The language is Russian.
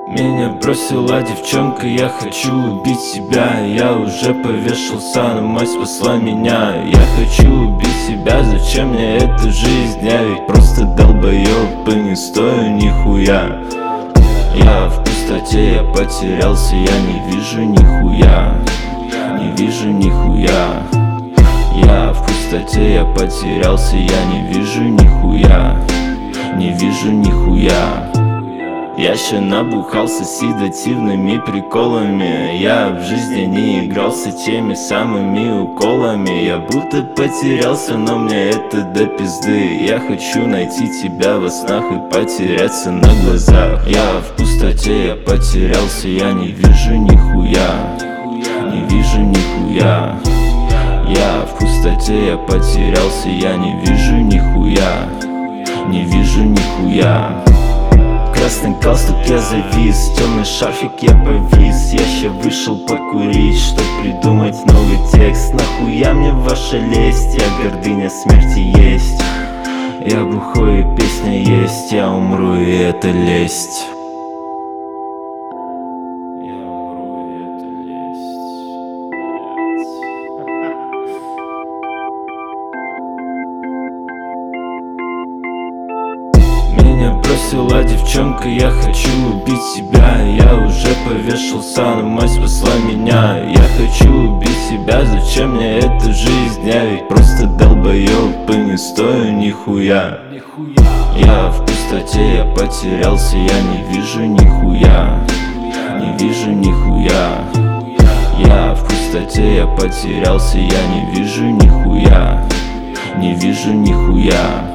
Меня бросила девчонка, я хочу убить себя. Я уже повешался, но мать спасла меня. Я хочу убить себя, зачем мне эта жизнь? Я ведь просто долбоёб и не стою нихуя. Я в пустоте, я потерялся, я не вижу нихуя. Не вижу нихуя. Я в пустоте, я потерялся, я не вижу нихуя. Не вижу нихуя. Я ща набухался седативными приколами. Я в жизни не игрался теми самыми уколами. Я будто потерялся, но мне это до пизды. Я хочу найти тебя во снах и потеряться на глазах. Я в пустоте, я потерялся, я не вижу нихуя. Не вижу нихуя. Я в пустоте, я потерялся, я не вижу нихуя. Не вижу нихуя. Красный галстук, я завис, темный шарфик, я повис. Я ща вышел покурить, чтоб придумать новый текст. Нахуя мне ваша лесть, я гордыня смерти есть. Я бухой и песня есть, я умру и это лесть. Меня бросила девчонка, я хочу убить себя. Я уже повешался, но мать спасла меня. Я хочу убить себя, зачем мне эта жизнь? Я ведь просто долбоёб и не стою нихуя. Я в пустоте, я потерялся, я не вижу нихуя. Не вижу нихуя. Я в пустоте, я потерялся, я не вижу нихуя. Не вижу нихуя.